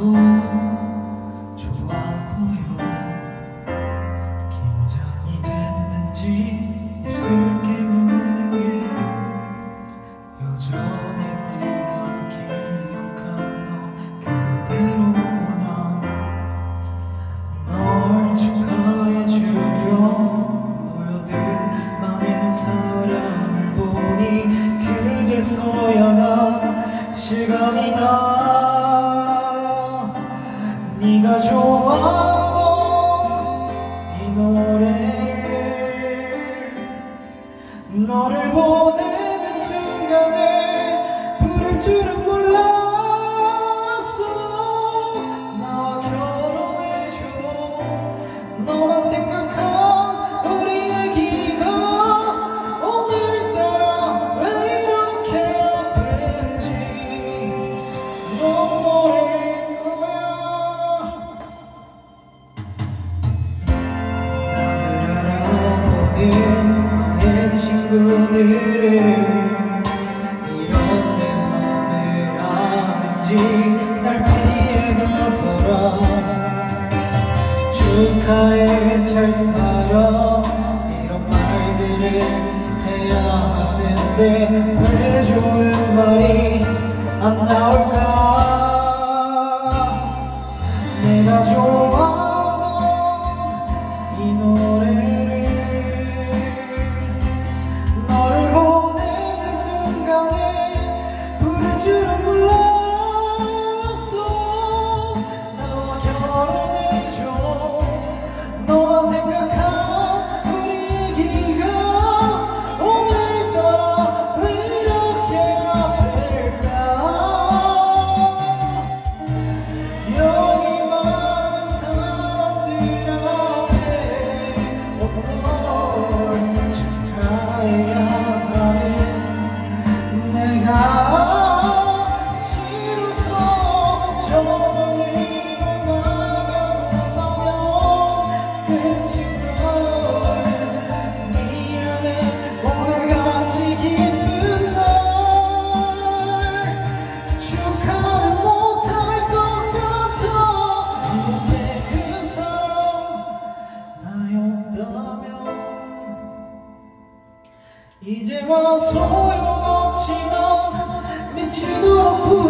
좋아 보여. 긴장이 됐는지 입술 깨무는 게 여전히 내가 기억한 너 그대로구나. 널 축하해주려 모여든 많은 사람을 보니 그제서야 난 실감이 나. 네가 좋아하던 이 노래를 너를 보내는 순간에 부를 줄은 몰랐어. 나와 결혼해줘. 너만 생각한 우리 얘기가 오늘따라 왜 이렇게 아픈지 넌 모를 거야. 나를 알아보는 너의 친구들은 이런 내 맘을 아는지 날 피해가더라. 축하해 잘 살아 이런 말들을 해야 하는데 왜 좋은 말이 안 나올까. 내가 좋아하던 이 노래를 너를 보내는 순간에 부를 줄은 몰랐어. 나와 결혼해줘. 너만 생각한 우리 얘기가 오늘따라 왜 이렇게 아플까. 여기 많은 사람들 앞에 널 축하해야 하는 내가 싫어서 저번으로 나가고 나면 끝인 걸. 미안해 오늘같이 기쁜 날 축하는 못할 것 같아. 근데 그 사람 나였다면 이제와 소용없지만 미치도록